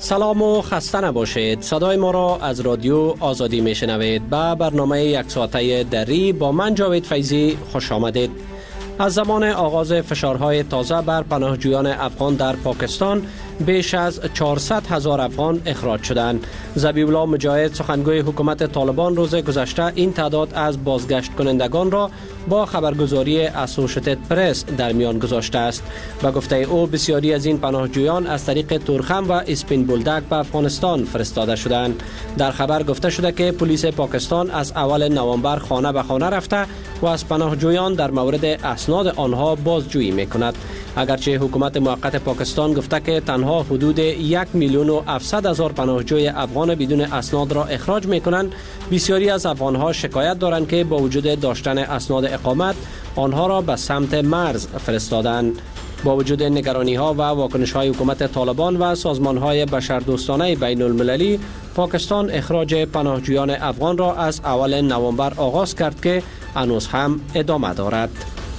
سلام و خسته نباشید. صدای ما را از رادیو آزادی میشنوید. به برنامه یک ساعته دری با من جاوید فیضی خوش آمدید. از زمان آغاز فشارهای تازه بر پناهجویان افغان در پاکستان بیش از 400,000 افغان اخراج شدند. ذبیح الله مجاهد سخنگوی حکومت طالبان روز گذشته این تعداد از بازگشت کنندگان را با خبرگزاری اسوشیتد پرس در میان گذاشته است. به گفته او بسیاری از این پناهجویان از طریق تورخم و اسپین بولدک به افغانستان فرستاده شدند. در خبر گفته شده که پلیس پاکستان از اول نوامبر خانه به خانه رفته و از پناهجویان در مورد اسناد آنها بازجویی میکند. اگرچه حکومت موقت پاکستان گفته که تنها حدود 1,700,000 پناهجوی افغان بدون اسناد را اخراج میکنند، بسیاری از افغانها شکایت دارند که با وجود داشتن اسناد اقامت آنها را به سمت مرز فرستادند. با وجود نگرانی ها و واکنش های حکومت طالبان و سازمان های بشردوستانه بین المللی، پاکستان اخراج پناهجویان افغان را از اول نوامبر آغاز کرد که هنوز هم ادامه دارد.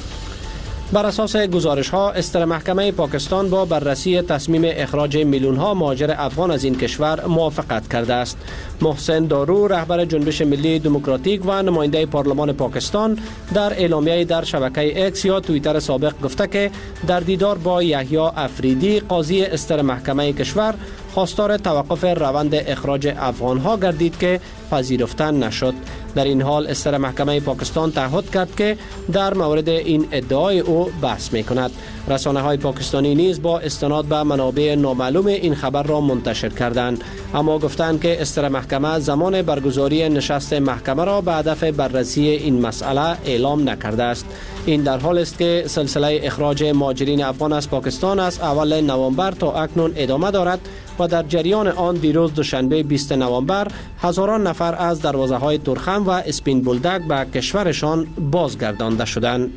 بر اساس گزارش ها، استر محکمه پاکستان با بررسی تصمیم اخراج میلیون ها مهاجر افغان از این کشور موافقت کرده است. محسن دارو، رهبر جنبش ملی دموکراتیک و نماینده پارلمان پاکستان، در اعلامیه در شبکه اکس یا توییتر سابق گفته که در دیدار با یحیی افریدی، قاضی استر محکمه کشور، خواستار توقف روند اخراج افغان ها گردید که پذیرفته نشد. در این حال استر محکمه پاکستان تعهد کرد که در مورد این ادعای او بحث می کند. رسانه های پاکستانی نیز با استناد به منابع نامعلوم این خبر را منتشر کردند، اما گفتند که استر محکمه زمان برگزاری نشست محکمه را به هدف بررسی این مسئله اعلام نکرده است. این در حال است که سلسله اخراج مهاجرین افغان از پاکستان از اول نوامبر تا اکنون ادامه دارد و در جریان آن دیروز دوشنبه 20 نوامبر هزاران نفر از دروازه های تورخم و اسپین بولدک به کشورشان بازگردانده شدند.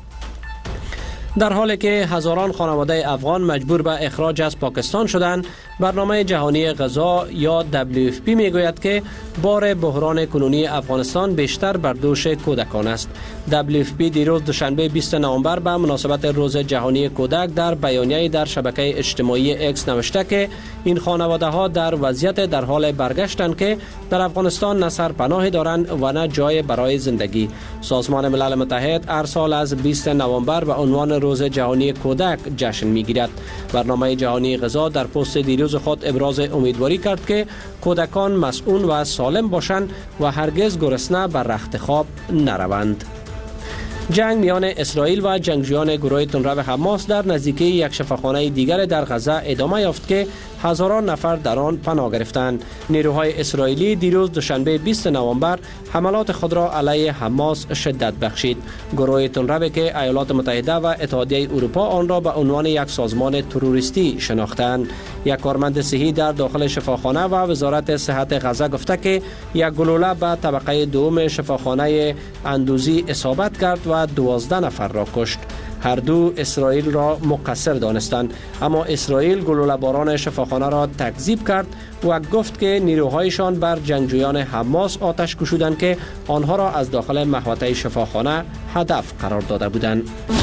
در حالی که هزاران خانواده افغان مجبور به اخراج از پاکستان شدند، برنامه جهانی غذا یا WFP میگوید که بار بحران کنونی افغانستان بیشتر بر دوش کودکان است. WFP دیروز دوشنبه 20 نوامبر به مناسبت روز جهانی کودک در بیانیه در شبکه اجتماعی اکس نوشته که این خانواده ها در وضعیت در حال برگشتند که در افغانستان نه سرپناهی دارند و نه جای برای زندگی. سازمان ملل متحد هر سال از 20 نوامبر به عنوان روز جهانی کودک جشن میگیرد. برنامه جهانی غذا در پست دیروز خود ابراز امیدواری کرد که کودکان مسئول و سالم باشند و هرگز گرسنه بر رخت خواب نروند. جنگ میان اسرائیل و جنگجویان گروه تندرو حماس در نزدیکی یک شفاخانه دیگر در غزه ادامه یافت که هزاران نفر در آن پناه گرفتند. نیروهای اسرائیلی دیروز دوشنبه 20 نوامبر حملات خود را علیه حماس شدت بخشید. گروه تندرو که ایالات متحده و اتحادیه اروپا آن را به عنوان یک سازمان تروریستی شناختند. یک کارمند صحی در داخل شفاخانه و وزارت صحت غزه گفته که یک گلوله به طبقه دوم شفاخانه اندوزی اصابت کرد و 12 نفر را کشت. هر دو اسرائیل را مقصر دانستند، اما اسرائیل گلوله باران شفاخانه را تکذیب کرد و گفت که نیروهایشان بر جنگجویان حماس آتش گشودند که آنها را از داخل محوطه شفاخانه هدف قرار داده بودند.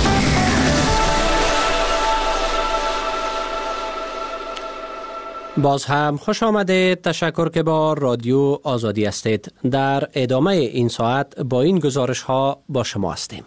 باز هم خوش آمدید. تشکر که با رادیو آزادی هستید. در ادامه این ساعت با این گزارش ها با شما هستیم.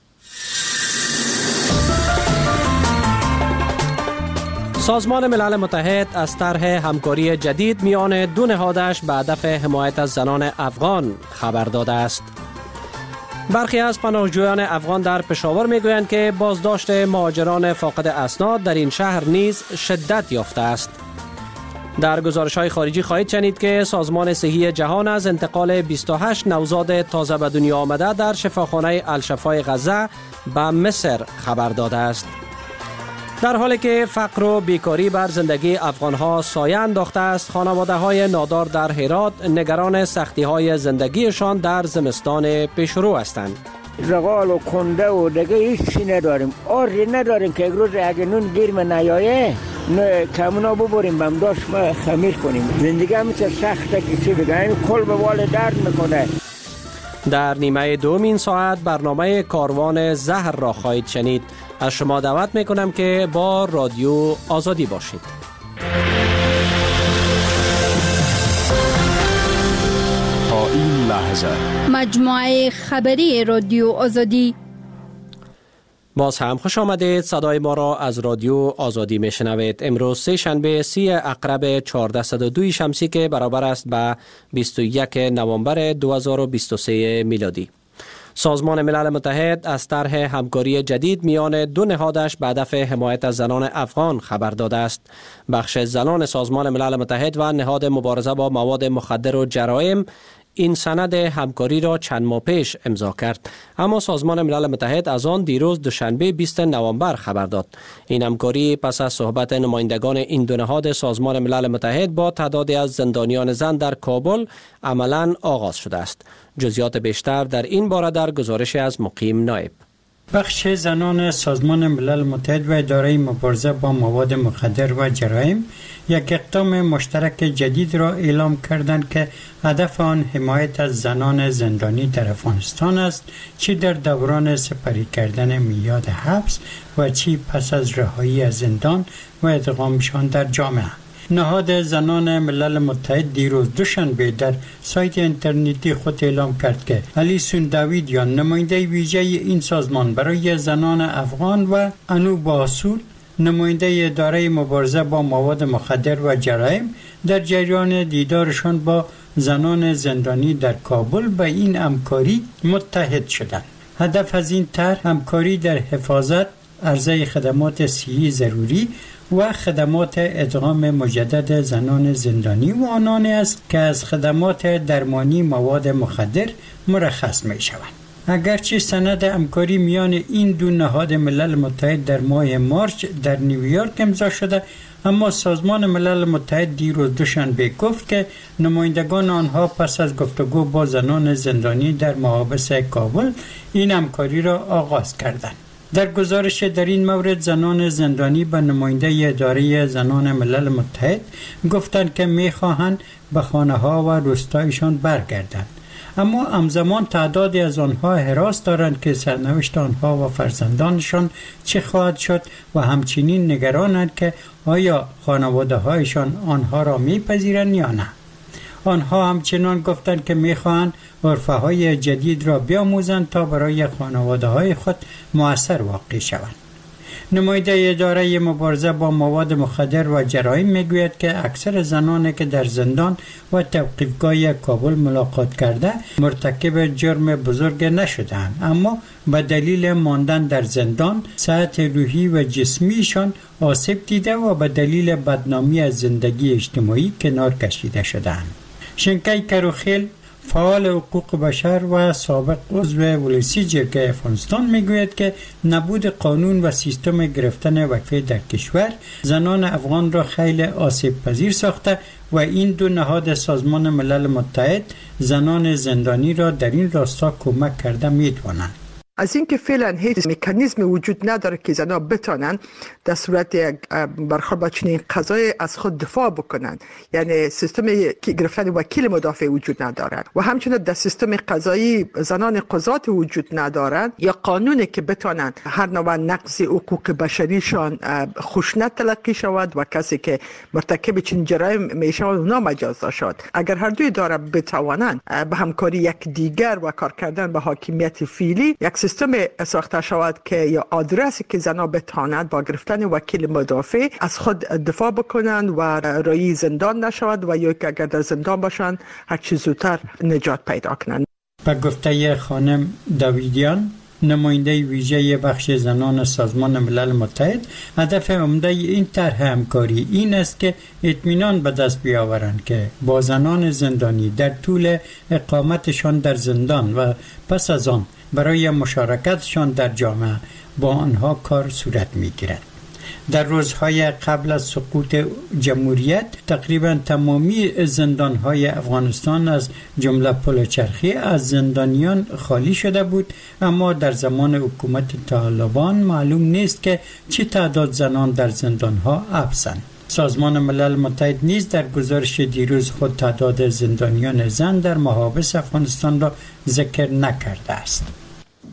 سازمان ملل متحد از طرح همکاری جدید میان دو نهادش به هدف حمایت از زنان افغان خبر داده است. برخی از پناهجویان افغان در پشاور میگویند که بازداشت مهاجران فاقد اسناد در این شهر نیز شدت یافته است. در گزارش‌های خارجی خواهید شنید که سازمان صحی جهان از انتقال 28 نوزاد تازه به دنیا آمده در شفاخانه الشفای غزه به مصر خبر داده است. در حالی که فقر و بیکاری بر زندگی افغانها سایه انداخته است، خانواده‌های نادار در هرات نگران سختی‌های زندگیشان در زمستان پیشرو هستند. زغال و کنده و دیگه هیچی نداریم. آری نداریم که یک روز اگه نون گیر من نیایه نه کمونا ببریم بمداشت ما خمیر کنیم. زندگی همیشه سخته که چی بگه، این کل به وال درد میکنه. در نیمه دوم این ساعت برنامه کاروان زهر را خواهید شنید. از شما دعوت میکنم که با رادیو آزادی باشید. 2000. مجموعه خبری رادیو آزادی. باز هم خوش آمدید. صدای ما را از رادیو آزادی میشنوید. امروز سه شنبه 30 اقرب 1402 شمسی که برابر است به 21 نوامبر 2023 میلادی. سازمان ملل متحد از طرح همکاری جدید میان دو نهادش به هدف حمایت از زنان افغان خبر داده است. بخش زنان سازمان ملل متحد و نهاد مبارزه با مواد مخدر و جرایم این سند همکاری را چند ماه پیش امضا کرد، اما سازمان ملل متحد از آن دیروز دوشنبه 20 نوامبر خبر داد. این همکاری پس از صحبت نمایندگان این دو نهاد سازمان ملل متحد با تعدادی از زندانیان زن در کابل عملاً آغاز شده است. جزئیات بیشتر در این باره در گزارش از مقیم نایب. بخش زنان سازمان ملل متحد و اداره مبارزه با مواد مخدر و جرایم یک اقدام مشترک جدید را اعلام کردند که هدف آن حمایت از زنان زندانی در افغانستان است، چی در دوران سپری کردن میاد حبس و چی پس از رهایی از زندان و ادغامشان در جامعه. نهاد زنان ملل متحد دیروز دوشنبه در سایت اینترنتی خود اعلام کرد که الیسون داویدیان، نماینده ویژه این سازمان برای زنان افغان، و انو باسول، نماینده اداره مبارزه با مواد مخدر و جرایم، در جریان دیدارشان با زنان زندانی در کابل به این همکاری متحد شدند. هدف از این طرح همکاری در حفاظت، عرضه خدمات صحی ضروری و خدمات ادغام مجدد زنان زندانی و آنان است که از خدمات درمانی مواد مخدر مرخص می شوند. اگرچه سند همکاری میان این دو نهاد ملل متحد در ماه مارچ در نیویورک امضا شده، اما سازمان ملل متحد دیروز دوشنبه گفت که نمایندگان آنها پس از گفتگو با زنان زندانی در محابس کابل این همکاری را آغاز کردند. در گزارش در این مورد زنان زندانی به نماینده اداره زنان ملل متحد گفتند که می‌خواهند به خانه‌ها و روستایشان برگردند، اما همزمان تعدادی از آنها حراس دارند که سرنوشت آنها و فرزندانشان چه خواهد شد و همچنین نگرانند که آیا خانواده‌هایشان آنها را می‌پذیرند یا نه. آنها همچنان گفتند که می‌خواهند عرفه‌های جدید را بیاموزند تا برای خانواده‌های خود مؤثر واقع شوند. نماینده اداره مبارزه با مواد مخدر و جرایم میگوید که اکثر زنانی که در زندان و توقیفگاه کابل ملاقات کرده مرتکب جرم بزرگ نشدند، اما به دلیل ماندن در زندان صحت روحی و جسمیشان آسیب دیده و به دلیل بدنامی از زندگی اجتماعی کنار کشیده شدند. شنکای کروخیل، فعال حقوق بشر و سابق عضو ولسی جرگه افغانستان میگوید که نبود قانون و سیستم گرفتن وقفه در کشور زنان افغان را خیلی آسیب پذیر ساخته و این دو نهاد سازمان ملل متحد زنان زندانی را در این راستا کمک کرده میتوانند. از اینکه فعلا هیچ مکانیزم وجود نداره که زنها بتونن در صورت یک برخورد با چنین قضایی از خود دفاع بکنن، یعنی سیستم که گرفتن وکیل مدافع وجود ندارد و همچنین در سیستم قضایی زنان قضات وجود ندارند یا قانونی که بتونن هر نوع نقض حقوق بشریشان خشونت تلقی شود و کسی که مرتکب چنین جرایم میشه اونا مجازات شد. اگر هر دوی داره بتوانند به همکاری یک دیگر و کار کردن به حاکمیت فعلی یک سیستم ساخته شود که یا آدرسی که زنها بتوانند با گرفتن وکیل مدافع از خود دفاع بکنند و رای زندان نشود و یا که اگر در زندان باشند هر چه زودتر نجات پیدا کنند. به گفته خانم داویدیان، نماینده ویژه بخش زنان سازمان ملل متحد، هدف عمده این طرح همکاری این است که اطمینان به دست بیاورند که با زنان زندانی در طول اقامتشان در زندان و پس از آن برای مشارکتشان در جامعه با آنها کار صورت می‌گیرد. در روزهای قبل از سقوط جمهوریت تقریبا تمامی زندانهای افغانستان از جمله پلچرخی از زندانیان خالی شده بود، اما در زمان حکومت طالبان معلوم نیست که چه تعداد زنان در زندانها حبسند. سازمان ملل متحد نیز در گزارش دیروز خود تعداد زندانیان زن در محابس افغانستان را ذکر نکرده است.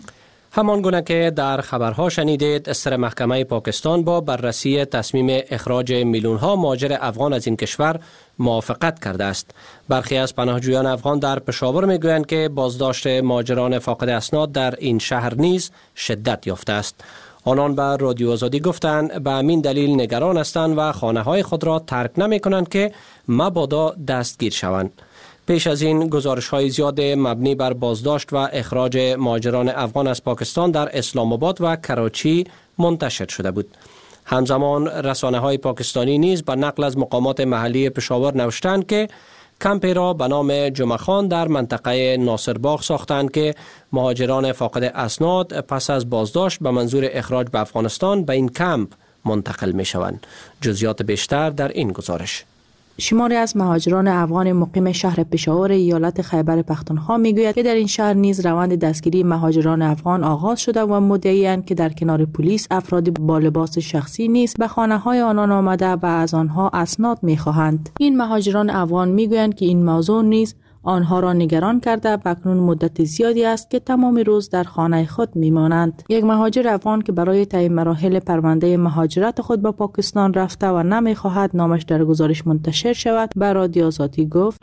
همان گونه که در خبرها شنیدید، سر محکمه پاکستان با بررسی تصمیم اخراج میلیون‌ها مهاجر افغان از این کشور موافقت کرده است. برخی از پناهجویان افغان در پشاور میگویند که بازداشت مهاجران فاقد اسناد در این شهر نیز شدت یافته است. آنان به رادیو آزادی گفتند به همین دلیل نگران هستند و خانه‌های خود را ترک نمی‌کنند که مبادا دستگیر شوند. پیش از این گزارش‌های زیاد مبنی بر بازداشت و اخراج مهاجران افغان از پاکستان در اسلام آباد و کراچی منتشر شده بود. همزمان رسانه‌های پاکستانی نیز به نقل از مقامات محلی پشاور نوشتند که کمپی را به نام جمعه خان در منطقه ناصرباغ ساختند که مهاجران فاقد اسناد پس از بازداشت به منظور اخراج به افغانستان به این کمپ منتقل می شوند. جزئیات بیشتر در این گزارش. شماری از مهاجران افغان مقیم شهر پشاور ایالت خیبر پختونخوا میگوید که در این شهر نیز روند دستگیری مهاجران افغان آغاز شده و مدعی‌اند که در کنار پلیس افراد با لباس شخصی نیز به خانه‌های آنان آمده و از آنها اسناد می‌خواهند. این مهاجران افغان میگویند که این موضوع نیز آنها را نگران کرده و اکنون مدت زیادی است که تمام روز در خانه خود میمانند. یک مهاجر افغان که برای طی مراحل پرونده مهاجرت خود به پاکستان رفته و نمیخواهد نامش در گزارش منتشر شود به رادیو آزادی گفت: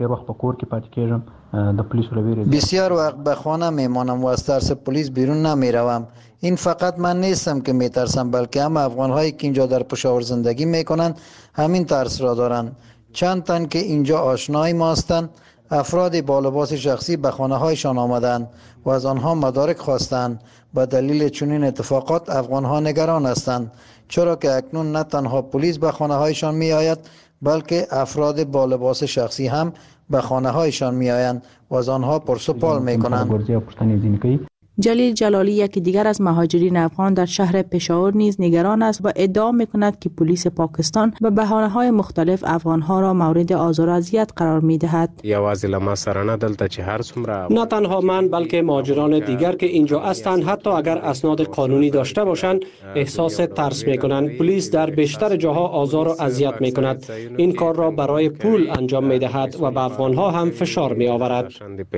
بسیار وقت به خانه میمانم و از ترس پلیس بیرون نمیروم. این فقط من نیستم که میترسم، بلکه هم افغان‌هایی که اینجا در پشاور زندگی میکنند همین ترس را دارند. چند تن که اینجا آشنای ما هستند، افراد با لباس شخصی به خانه هایشان آمدند و از آنها مدارک خواستند. به دلیل چنین اتفاقات افغان ها نگران هستند، چرا که اکنون نه تنها پلیس به خانه هایشان می آید، بلکه افراد با لباس شخصی هم به خانه هایشان می آیند و از آنها پرسپال می کنند. جلیل جلالی یکی دیگر از مهاجرین افغان در شهر پشاور نیز نگران است و ادعا می‌کند که پلیس پاکستان به بهانه‌های مختلف افغان‌ها را مورد آزار و اذیت قرار می‌دهد. نه تنها من بلکه مهاجران دیگر که اینجا هستند، حتی اگر اسناد قانونی داشته باشند احساس ترس می‌کنند. پلیس در بیشتر جاها آزار و اذیت می‌کند. این کار را برای پول انجام می‌دهد و به افغان‌ها هم فشار می‌آورد.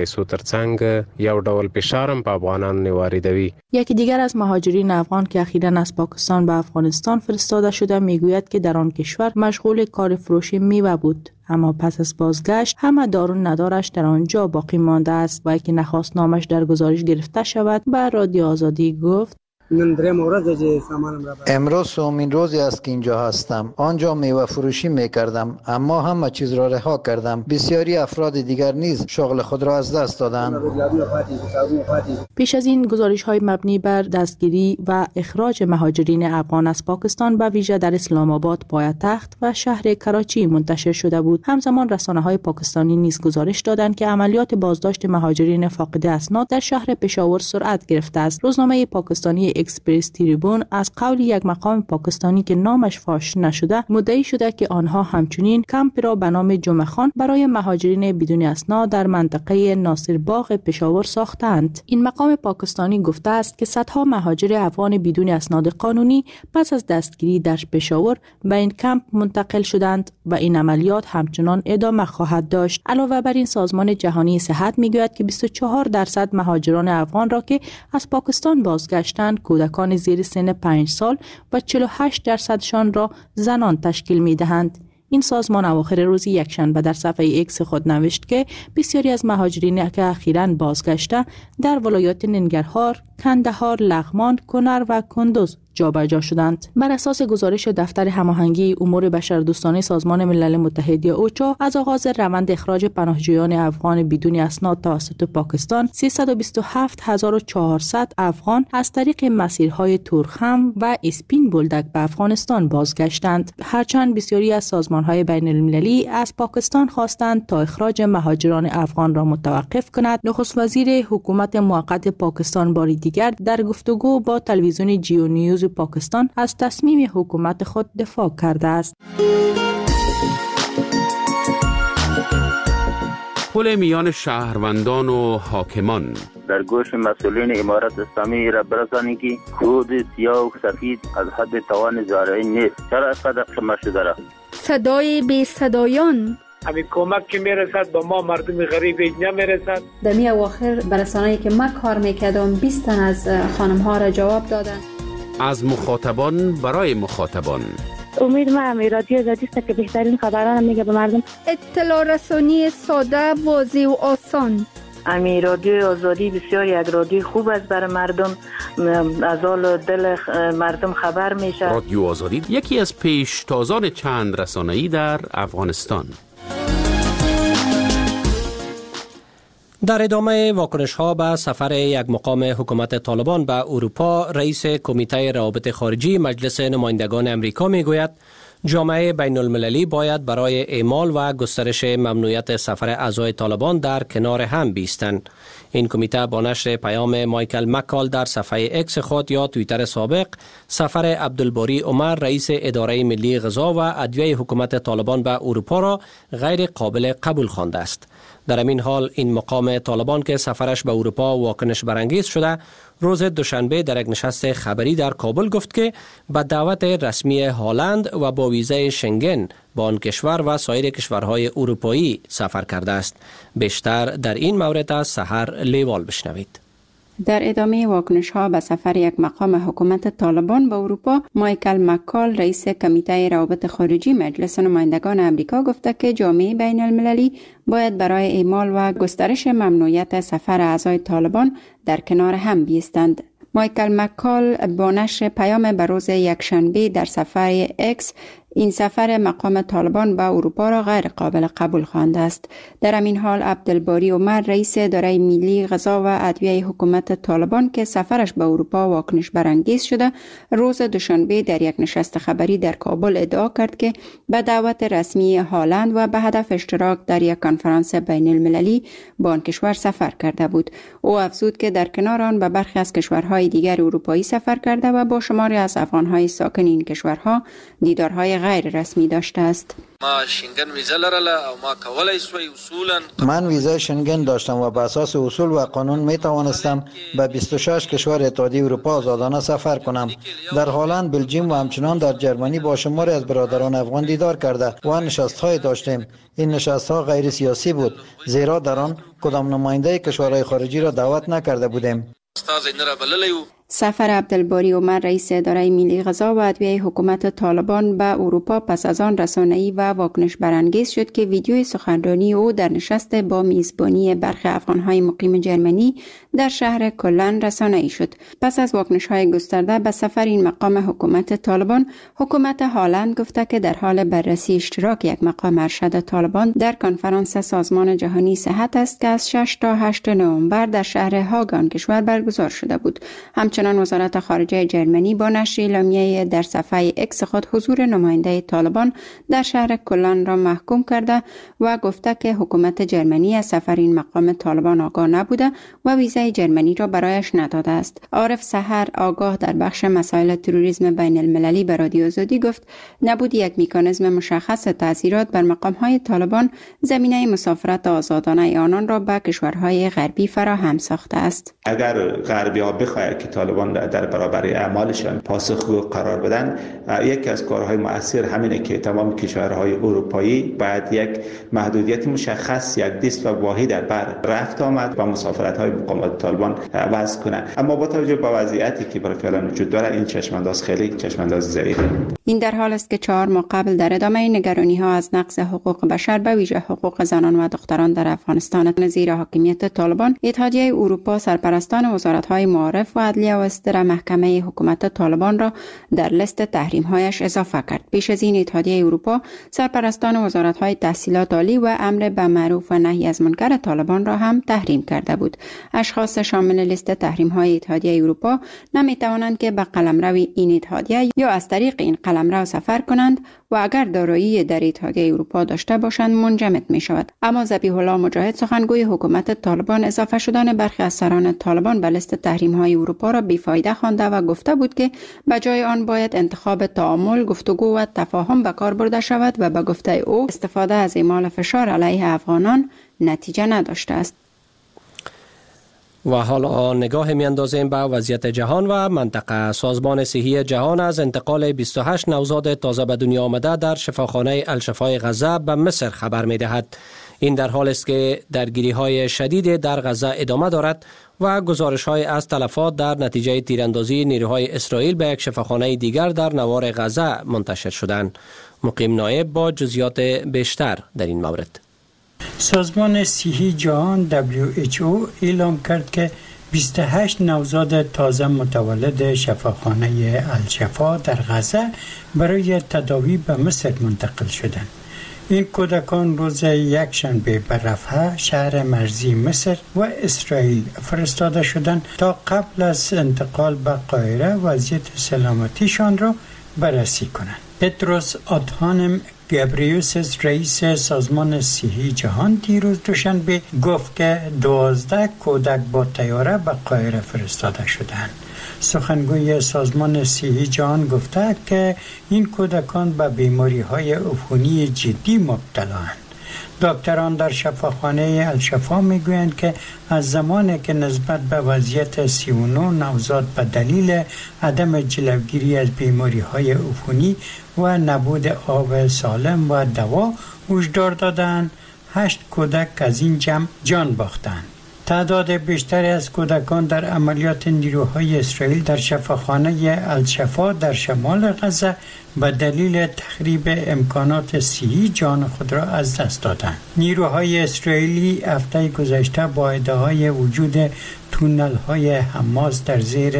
یکی دیگر از مهاجرین افغان که اخیراً از پاکستان به افغانستان فرستاده شده میگوید که در آن کشور مشغول کار فروش میوه بود، اما پس از بازگشت همه دار و ندارش در آنجا باقی مانده است و که نخواست نامش در گزارش گرفته شود به رادیو آزادی گفت: امروز سومین روزی است که اینجا هستم. آنجا میوه فروشی میکردم، اما همه چیز را رها کردم. بسیاری افراد دیگر نیز شغل خود را از دست دادند. پیش از این گزارش‌های مبنی بر دستگیری و اخراج مهاجرین افغان از پاکستان به ویژه در اسلام آباد پایتخت و شهر کراچی منتشر شده بود. همزمان رسانه‌های پاکستانی نیز گزارش دادند که عملیات بازداشت مهاجرین فاقد اسناد در شهر پشاور سرعت گرفته است. روزنامه پاکستانی اکسپرس تریبون از قول یک مقام پاکستانی که نامش فاش نشده مدعی شده که آنها همچنین کمپ را به نام جمعه خان برای مهاجرین بدون اسناد در منطقه ناصرباغ پشاور ساختند. این مقام پاکستانی گفته است که صدها مهاجر افغان بدون اسناد قانونی پس از دستگیری در پشاور به این کمپ منتقل شدند و این عملیات همچنان ادامه خواهد داشت. علاوه بر این سازمان جهانی صحت میگوید که 24% مهاجران افغان را که از پاکستان بازگشتند کودکان زیر سن 5 سال و 48% را زنان تشکیل می‌دهند. این سازمان اواخر روز یکشنبه در صفحه ایکس خود نوشت که بسیاری از مهاجرین که اخیراً بازگشته در ولایات ننگرهار، کندهار، لغمان، کنر و کندوز جابجا شدند. بر اساس گزارش دفتر هماهنگی امور بشردوستانه سازمان ملل متحد یا اوچا، از آغاز روند اخراج پناهجویان افغان بدون اسناد توسط پاکستان 327400 افغان از طریق مسیرهای تورخم و اسپین بولدک به افغانستان بازگشتند. هرچند بسیاری از سازمانهای بین المللی از پاکستان خواستند تا اخراج مهاجران افغان را متوقف کند، نخست وزیر حکومت موقت پاکستان باری دیگر در گفتگو با تلویزیون جیو نیوز پاکستان از تصمیم حکومت خود دفاع کرده است. پل میان شهروندان و حاکمان در گوش مسئولین امارت اسلامی را برسانی که خود سیاه و سفید از حد توان زارعین نیست. چرا اینقدر خمه شده را؟ صدای بی صدایان، همین کمک که میرسد با ما مردم غریب نمیرسد. در می اواخر برسانه‌ای که من کار میکردم 20 تن از خانم ها را جواب دادن. از مخاطبان برای مخاطبان. امید من رادیو آزادی است که بهترین خبران میگه به مردم. اطلاع رسانی ساده، واضح و آسان. امی رادیو آزادی بسیار یک رادیو خوب است برای مردم، از حال دل مردم خبر میشه. رادیو آزادی یکی از پیشتازان چند رسانه‌ای در افغانستان. در ادامه واکنش‌ها به سفر یک مقام حکومت طالبان به اروپا، رئیس کمیته روابط خارجی مجلس نمایندگان امریکا میگوید جامعه بین المللی باید برای اعمال و گسترش ممنوعیت سفر اعضای طالبان در کنار هم بایستند. این کمیته با نشر پیام مایکل مکال در صفحه اکس خود یا توییتر سابق سفر عبدالباری عمر رئیس اداره ملی غذا و ادویه حکومت طالبان به اروپا را غیر قابل قبول خوانده است. در این حال این مقام طالبان که سفرش به اروپا واکنش برانگیز شده، روز دوشنبه در یک نشست خبری در کابل گفت که به دعوت رسمی هالند و با ویزای شنگن با آن کشور و سایر کشورهای اروپایی سفر کرده است. بیشتر در این مورد از سحر لیوال بشنوید. در ادامه واکنش‌ها به سفر یک مقام حکومت طالبان به اروپا، مایکل مکال رئیس کمیته روابط خارجی مجلس نمایندگان امریکا گفته که جامعه بین المللی باید برای اعمال و گسترش ممنوعیت سفر اعضای طالبان در کنار هم بایستند. مایکل مکال با نشر پیام به روز یکشنبه در صفحه اکس این سفر مقام طالبان به اروپا را غیر قابل قبول خوانده است. در همین حال عبدالباری عمر رئیس اداره ملی غذا و ادویه حکومت طالبان که سفرش به اروپا واکنش برانگیز شده، روز دوشنبه در یک نشست خبری در کابل ادعا کرد که به دعوت رسمی هالند و به هدف اشتراک در یک کنفرانس بین المللی با آن کشور سفر کرده بود. او افزود که در کنار آن به برخی از کشورهای دیگر اروپایی سفر کرده و با شماری از افغانهای ساکن این کشورها دیدارهای غیر رسمی داشته است. من ویزای شنگن داشتم و به اساس اصول و قانون می توانستم به 26 کشور اتحادیه اروپا آزادانه سفر کنم. در هلند، بلژیم و همچنان در جرمنی با شماری از برادران افغان دیدار کرده و نشست‌های داشتیم. این نشست‌ها غیر سیاسی بود، زیرا در آن کدام نماینده کشورهای خارجی را دعوت نکرده بودیم. سفر عبدالباری عمر رئیس اداره ملی غذا و ادویه حکومت طالبان به اروپا پس از آن رسانه‌ای و واکنش برانگیز شد که ویدیوی سخنرانی او در نشست با میزبانی برخی افغان‌های مقیم جرمنی در شهر کلن رسانه‌ای شد. پس از واکنش‌های گسترده به سفر این مقام حکومت طالبان، حکومت هالند گفته که در حال بررسی اشتراک یک مقام ارشد طالبان در کنفرانس سازمان جهانی صحت است که از 6 تا 8 نوامبر در شهر هاگ آن کشور برگزار شده بود. همچنان وزارت خارجه جرمنی با نشر اعلامیه در صفحه اکس خود حضور نماینده طالبان در شهر کلن را محکوم کرده و گفته که حکومت جرمنی از سفر این مقام طالبان آگاه نبوده و ویزای جرمنی را برایش نداده است. عارف سحر آگاه در بخش مسائل تروریسم بین المللی به رادیو آزادی گفت نبود یک مکانیزم مشخص تاثیرات بر مقام‌های طالبان زمینه مسافرت آزادانه آنان را به کشورهای غربی فراهم ساخته است. اگر غربی‌ها بخواهند که طالبان در برابر اعمالشان پاسخگو قرار بدن، یکی از کارهای مؤثر همینه که تمام کشورهای اروپایی باید یک محدودیت مشخص، یک دست و واحد بر رفت آمد و مسافرت‌های مقامات طالبان وضع کنه. اما با توجه به وضعیتی که برای فعلا وجود داره، این چشمانداز خیلی چشمانداز ضعیفه. این در حال است که 4 ماه قبل در ادامه نگرانی‌ها از نقض حقوق بشر به ویژه حقوق زنان و دختران در افغانستان زیر حاکمیت طالبان، اتحادیه اروپا سرپرستان وزارت‌های معارف و عدلیه و استر محکمه حکومت طالبان را در لیست تحریم‌هایش اضافه کرد. پیش از این اتحادیه اروپا سرپرستان وزارت‌های تحصیلات عالی و امر به معروف و نهی از منکر طالبان را هم تحریم کرده بود. اشخاص شامل لیست تحریم‌های اتحادیه اروپا نمی‌توانند که به قلمرو این اتحادیه یا از طریق این قلمرو سفر کنند و اگر دارایی در اتحادیه اروپا داشته باشند منجمد می‌شود. اما ذبیح الله مجاهد سخنگوی حکومت طالبان اضافه شدن برخی از سران طالبان به لیست تحریم‌های اروپا را بیفایده خوانده و گفته بود که به جای آن باید انتخاب تعامل، گفتگو و تفاهم به کار برده شود و به گفته او استفاده از اعمال فشار علیه افغانان نتیجه نداشته است. و حالا نگاه میاندازیم به وضعیت جهان و منطقه. سازمان صحی جهان از انتقال 28 نوزاد تازه به دنیا آمده در شفاخانه الشفای غزه به مصر خبر می دهد. این در حال است که درگیری‌های شدید در غزه ادامه دارد و گزارش‌های از تلفات در نتیجه تیراندازی نیروهای اسرائیل به یک شفاخانه دیگر در نوار غزه منتشر شدند. مقیم نایب با جزئیات بیشتر در این مورد. سازمان صحی جهان WHO اعلام کرد که 28 نوزاد تازه متولد شفاخانه الشفا در غزه برای تداوی به مصر منتقل شدند. این کودکان روز یکشنبه به رفح شهر مرزی مصر و اسرائیل فرستاده شدند تا قبل از انتقال به قاهره وضعیت سلامتیشان را بررسی کنند. پتروس آدهانم گبریوسس رئیس سازمان صحی جهان دیروز دوشنبه گفت که 12 کودک با طیاره به قاهره فرستاده شدند. سخنگوی سازمان صحی جهان گفته که این کودکان به بیماری‌های عفونی جدی مبتلایند. دکتران در شفاخانه الشفا میگویند که از زمانی که نسبت به وضعیت 39 نوزاد به دلیل عدم جلوگیری از بیماری‌های عفونی و نبود آب سالم و دوا هشدار دادند، 8 کودک از این جمع جان باختند. تعداد بیشتری از کودکان در عملیات نیروهای اسرائیل در شفاخانه الشفا در شمال غزه به دلیل تخریب امکانات صحی جان خود را از دست دادند. نیروهای اسرائیلی هفته گذشته با ادعای وجود تونل های حماس در زیر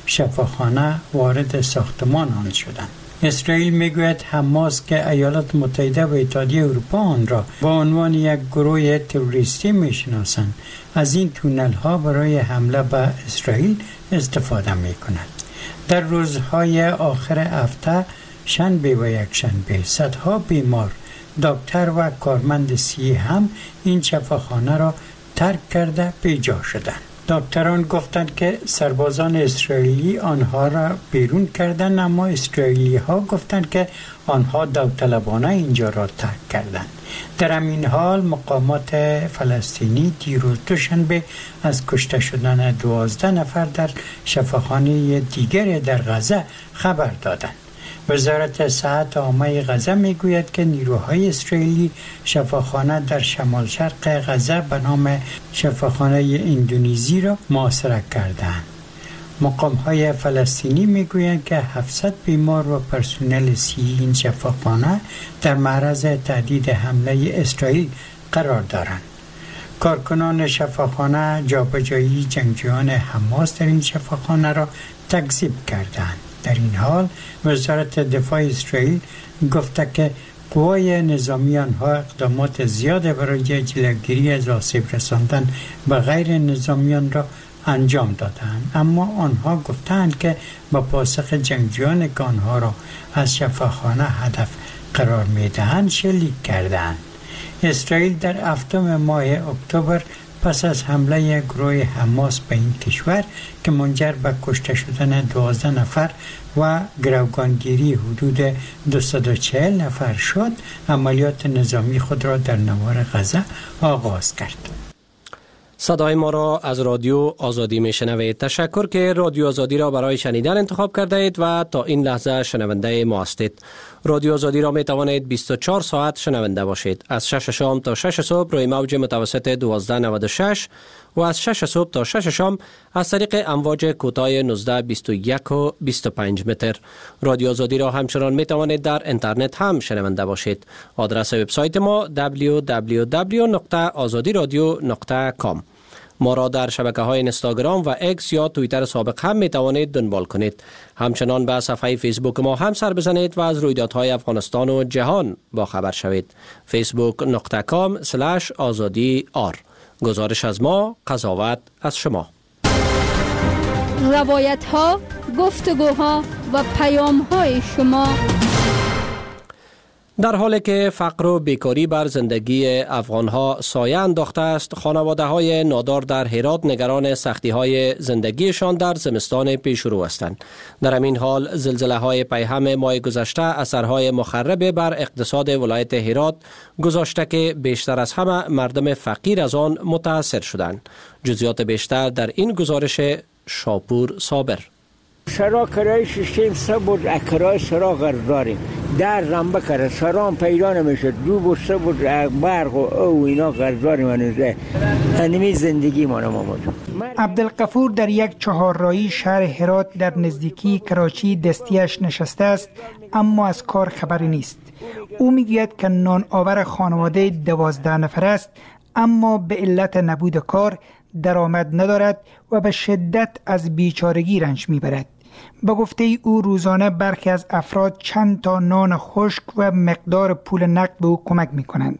شفاخانه وارد ساختمان آن شدند. اسرائیل میگوید حماس که ایالات متحده و اتحادیه اروپا آن را با عنوان یک گروه تروریستی میشناسند، از این تونل ها برای حمله به اسرائیل استفاده میکنند. در روزهای آخر هفته شنبه و یکشنبه صدها بیمار، دکتر و کارمند صحی هم این شفاخانه را ترک کرده بیجا شدند. دکتران گفتند که سربازان اسرائیلی آنها را بیرون کردند، اما اسرائیلی ها گفتند که آنها داوطلبانه اینجا را ترک کردند. در همین حال مقامات فلسطینی دیروز دوشنبه از کشته شدن 12 نفر در شفاخانه دیگر در غزه خبر دادند. وزارت صحت عامه غزه میگوید که نیروهای اسرائیلی شفاخانه در شمال شرق غزه به نام شفاخانه اندونزی را محاصره کردند. مقام‌های فلسطینی میگویند که 700 بیمار و پرسنل صحی این شفاخانه در معرض تهدید حمله اسرائیل قرار دارند. کارکنان شفاخانه جابجایی جنگجویان حماس در این شفاخانه را تکذیب کردند. در این حال وزارت دفاع اسرائیل گفته که قوای نظامی آنها اقدامات زیاد برای جلوگیری از آسیب رساندن به غیر نظامیان را انجام دادند، اما آنها گفتند که با پاسخ جنگجویان که آنها را از شفاخانه هدف قرار می‌دهند شلیک کردند. اسرائیل در هفتم ماه اکتبر پس از حمله گروه حماس به این کشور که منجر به کشته شدن 12 نفر و گروگانگیری حدود 240 نفر شد، عملیات نظامی خود را در نوار غزه آغاز کرد. صدای ما را از رادیو آزادی میشنوید. تشکر که رادیو آزادی را برای شنیدن انتخاب کرده اید و تا این لحظه شنونده ما هستید. رادیو آزادی را می توانید 24 ساعت شنونده باشید. از 6 شام تا 6 صبح روی موج متوسط 1296 و از 6 صبح تا 6 شام از طریق امواج کوتاه 19، 21 و 25 متر. رادیو آزادی را همچنان می توانید در اینترنت هم شنونده باشید. آدرس وبسایت ما www.azadiradio.com. ما را در شبکه‌های اینستاگرام و اکس یا توییتر سابق هم می توانید دنبال کنید. همچنان به صفحه فیسبوک ما هم سر بزنید و از رویدادهای افغانستان و جهان با خبر شوید. facebook.com/azadi.r. گزارش از ما، قضاوت از شما. روایت‌ها، گفتگوها و پیام‌های شما. در حالی که فقر و بیکاری بر زندگی افغانها سایه انداخته است، خانواده‌های نادار در هرات نگران سختی‌های زندگیشان در زمستان پیش رو هستند. در همین حال زلزله‌های پیهم ماه گذشته اثرهای مخرب بر اقتصاد ولایت هرات گذاشته که بیشتر از همه مردم فقیر از آن متاثر شدند. جزئیات بیشتر در این گزارش شاپور صابر. سرا کرای سیستم سبود کرای سرا قرض داریم. در رنبه کرد سرام پیدا نمیشد، دو بسته بود برق و او اینا قرض داریم. انمی زندگی ما نمامد. عبدالغفور در یک چهارراهی شهر هرات در نزدیکی کراچی دستیش نشسته است، اما از کار خبری نیست. او میگوید که نان آور خانواده 12 نفر است، اما به علت نبود کار درآمد ندارد و به شدت از بیچارگی رنج میبرد. به گفته او روزانه برخی از افراد چند تا نان خشک و مقدار پول نقد به او کمک میکنند.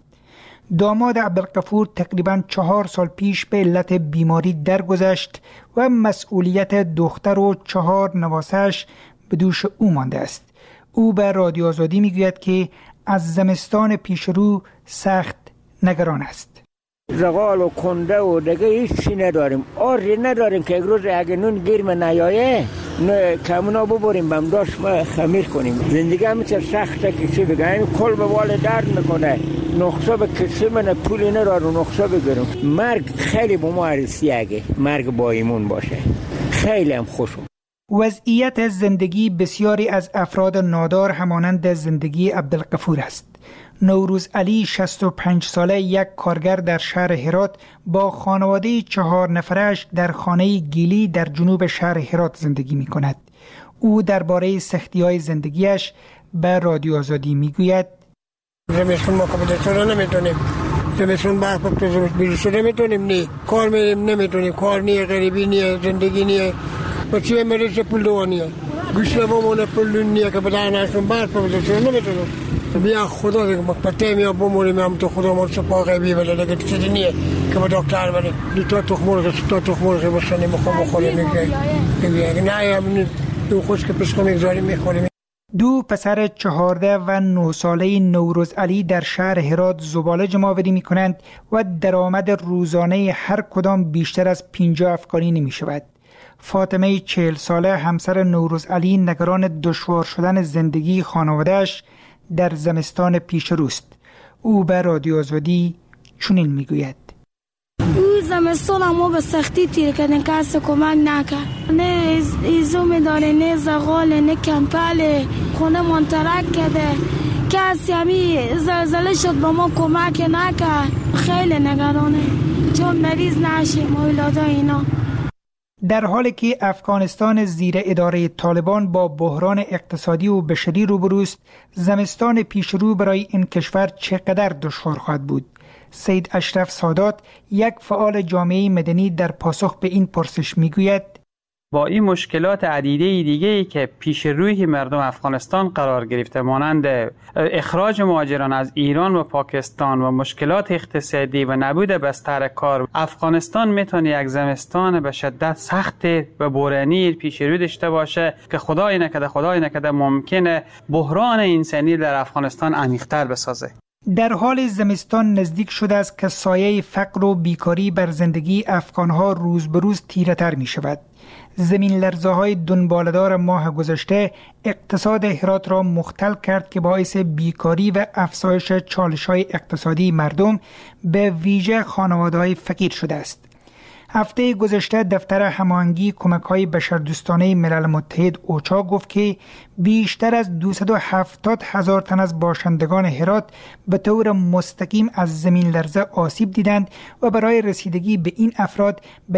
داماد عبدالغفور تقریباً 4 سال پیش به علت بیماری درگذشت و مسئولیت دختر و 4 نواسه‌اش به دوش او مانده است. او به رادیو آزادی میگوید که از زمستان پیش رو سخت نگران است. زغال و کنده و دیگه هیچی نداریم. آری نداریم که یک روز اگه نون گیرم نیایه نه کمونا ببریم بمداشت ما خمیر کنیم. زندگی همیشه سخته که چی بگه، این کل به وال درد میکنه، نقصه به کسی من پولی ندارم نقصه بگیرم. مرگ خیلی با ما عرصی اگه مرگ با ایمون باشه خیلی هم خوشم. وضعیت زندگی بسیاری از افراد نادار همانند زندگی عبدالغفور است. نوروز علی 65 ساله یک کارگر در شهر هرات با خانواده 4 نفرش در خانه گیلی در جنوب شهر هرات زندگی می کند. او درباره سختی‌های زندگیش به رادیو آزادی می گوید: زمستون ما کبودتون نمیتونیم، زمستون برف بپتون بیرشو نمیتونیم، نی کار میریم نمیتونیم، کار نیه، غریبی نیه، زندگی نیه، بچه مریض پول دوانیه، گوش نبامونه پول نیه که بدانشون برف بپتون نمیتونیم. بیا خدا دیگه مقطعی میا بمونیم، هم تو خدا ما سپاه غیبی بده دیگه چیزی نیه که با دکتر بریم. دو تا تخمرغ بسنیم بخوریم میگه نه همین دو خوش که پسکو میگذاریم میخوریم. دو پسر 14 و 9 ساله نوروز علی در شهر هرات زباله جمع‌آوری میکنند و درآمد روزانه هر کدام بیشتر از 50 افغانی نمی شود. فاطمه 40 ساله همسر نوروز علی نگران دشوار شدن زندگی خانواده‌اش در زمستان پیش روست. او به رادیو آزادی چنین میگوید: او زمستان ما به سختی تیر کردن، کسی کمک نکرد، نه ایزوم داره، نه زغال، نه کمپل، خونه منترک کرده، کسی همی زلزله شد با ما کمک نکرد. خیلی نگرانه چون مریض نشیم اولادا اینا. در حالی که افغانستان زیر اداره طالبان با بحران اقتصادی و بشری روبروست، زمستان پیشرو برای این کشور چقدر دشوار خواهد بود؟ سید اشرف سادات، یک فعال جامعه مدنی، در پاسخ به این پرسش میگوید: با این مشکلات عدیده دیگه‌ای که پیش روی مردم افغانستان قرار گرفته، مانند اخراج مهاجران از ایران و پاکستان و مشکلات اقتصادی و نبود بستر کار، افغانستان میتونه یک زمستان به شدت سخت و بحرانی پیش رو داشته باشه که خدای نکرده ممکنه بحران انسانی در افغانستان عمیق‌تر بسازه. در حال زمستان نزدیک شده است که سایه فقر و بیکاری بر زندگی افغانها روز به روز تیره‌تر می شود. زمین لرزه‌های دنباله‌دار ماه گذشته اقتصاد هرات را مختل کرد که باعث بیکاری و افزایش چالش‌های اقتصادی مردم به ویژه خانواده‌های فقیر شده است. هفته گذشته دفتر هماهنگی کمک‌های بشردوستانه ملل متحد اوچا گفت که بیشتر از 270,000 تن از باشندگان هرات به طور مستقیم از زمین لرزه آسیب دیدند و برای رسیدگی به این افراد به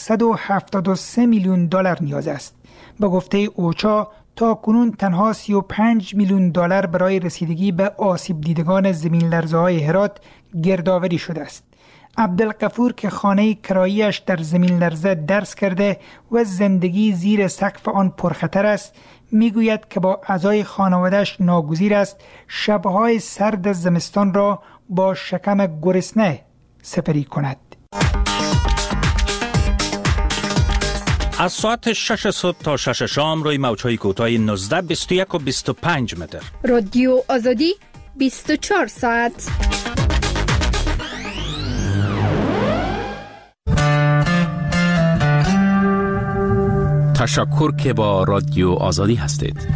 173 میلیون دلار نیاز است. به گفته اوچا تا کنون تنها 35 میلیون دلار برای رسیدگی به آسیب دیدگان زمین لرزه‌های هرات گردآوری شده است. عبدالغفور که خانه کرایی‌اش در زمین لرزه درس کرده و زندگی زیر سقف آن پرخطر است، میگوید که با اعضای خانواده‌اش ناگزیر است شب‌های سرد زمستان را با شکم گرسنه سپری کند. از ساعت 6 صبح تا 6 شام روی موج‌های کوتاه 19، 21 و 25 متر. رادیو آزادی 24 ساعت. تشکر که با رادیو آزادی هستید.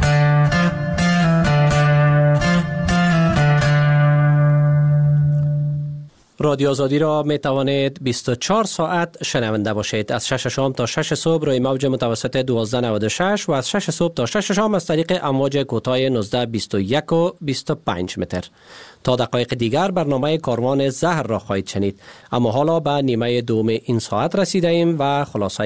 رادیو آزادی را می توانید 24 ساعت شنونده باشید. از 6 شام تا 6 صبح روی موج متوسط 1296 و از 6 صبح تا 6 شام از طریق امواج کوتاه 1921 و 25 متر. تا دقایق دیگر برنامه کاروان زهر را خواهید شنید. اما حالا به نیمه دوم این ساعت رسیده ایم و خلاصه